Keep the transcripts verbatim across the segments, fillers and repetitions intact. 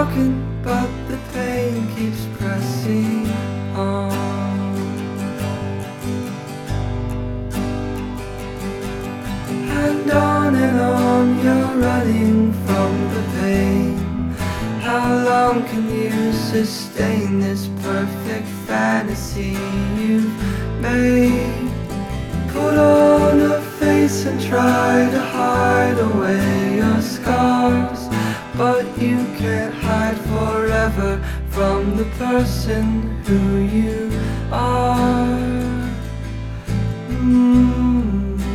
broken, but the pain keeps pressing on. And on and on you're running from the pain. How long can you sustain this perfect fantasy you've made? Put on a face and try to hide away your scars, but you can't hide forever from the person who you are. Mm.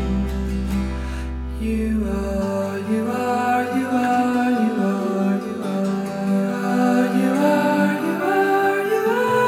You are, you are, you are, you are, you are, you are, you are, you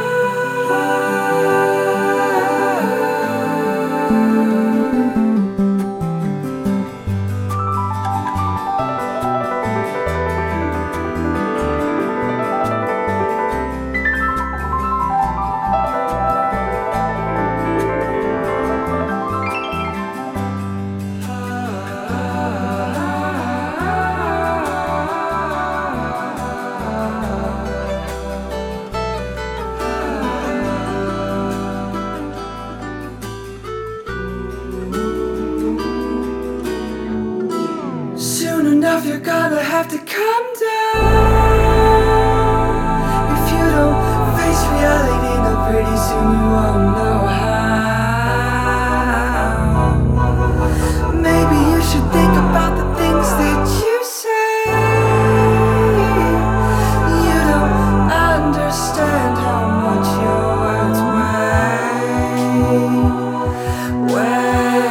enough, you're gonna have to come down. If you don't face reality, now pretty soon you won't know how. Maybe you should think about the things that you say. You don't understand how much your words weigh. Weigh.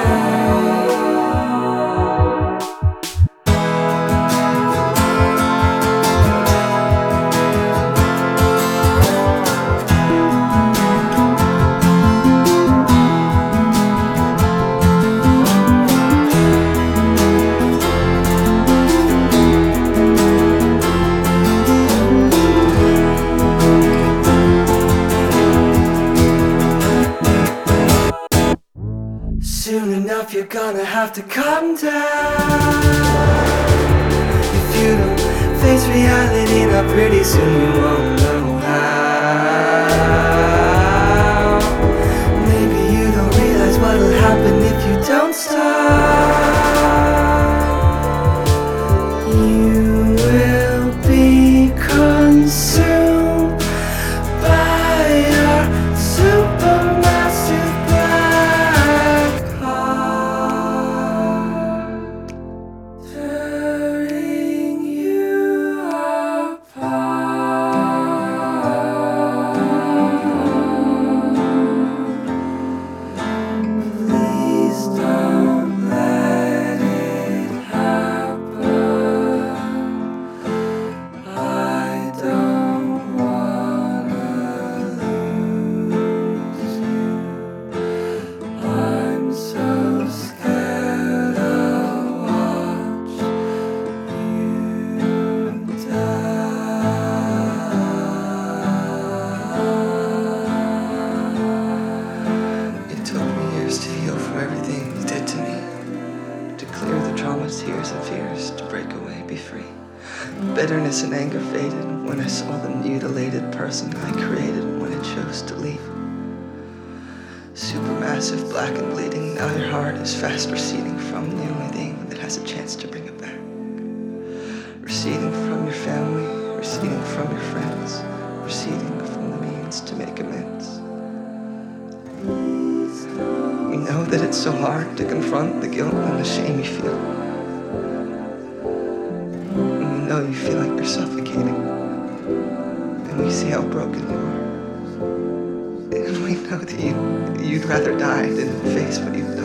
Soon enough you're gonna have to come down. If you don't face reality, now pretty soon you won't know how. Maybe you don't realize what'll happen if you don't stop. You will be consumed by your supermassive black heart, tearing you apart. Please don't let it happen. I don't wanna lose you. I'm so scared I'll watch you die. It took me years to heal from everything you did to me, to clear the traumas, tears, and fears, to break away, be free. Bitterness and anger faded when I saw the mutilated person I created when I chose to leave. Supermassive, black and bleeding, now your heart is fast receding from the only thing that has a chance to bring it back. Receding from your family, receding from your friends, receding from the means to make amends. You know that it's so hard to confront the guilt and the shame you feel. And we know you feel like you're suffocating. And we see how broken you are. And we know that you, you'd rather die than face what you've done.